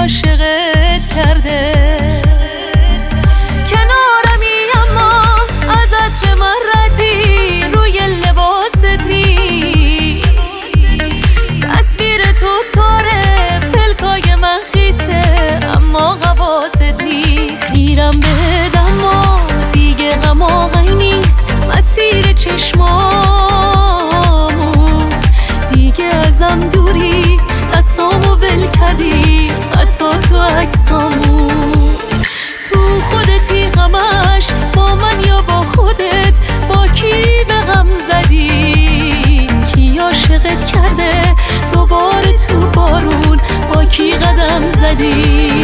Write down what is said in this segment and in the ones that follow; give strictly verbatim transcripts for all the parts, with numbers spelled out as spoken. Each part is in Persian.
عاشقت کرده. کنارمی اما از عطر من ردی روی لباست نیست. تصویر تو تاره پلکای من خیسه اما حواست نیست. خیرم بهت اما دیگه غم آقای نیست. مسیر چشمامو دیگه ازم دوری، دستامو ول کردی حتی تو عکسامو. تو خودتی غمش با من یا با خودت، با کی به غم زدی؟ کی عاشقت کرده دوباره تو بارون؟ با کی قدم زدی؟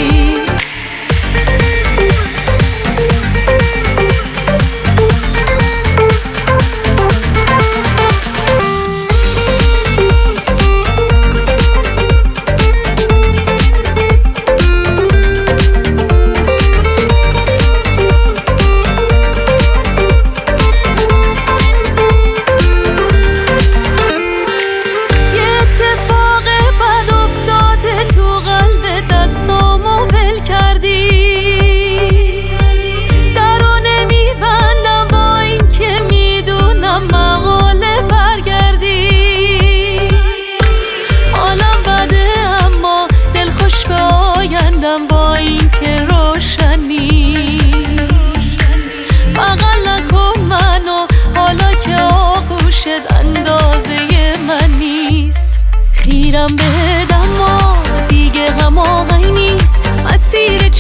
با این که روشن نیست. بغل نکن منو حالا که آغوشت اندازه من نیست. خیرم بهت اما دیگه غم آقای نیست. مسیر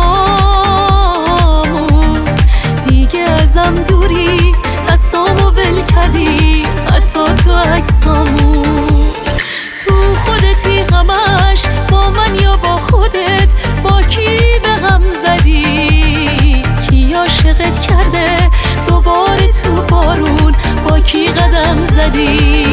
چشمامو دیگه ازم دوری، دستامو ول کردی حتی تو عکسامو. تو خودتی غمش با من یا با خودت، با کی به غم زدی؟ کی عاشقت کرده دوباره تو بارون؟ با کی قدم زدی؟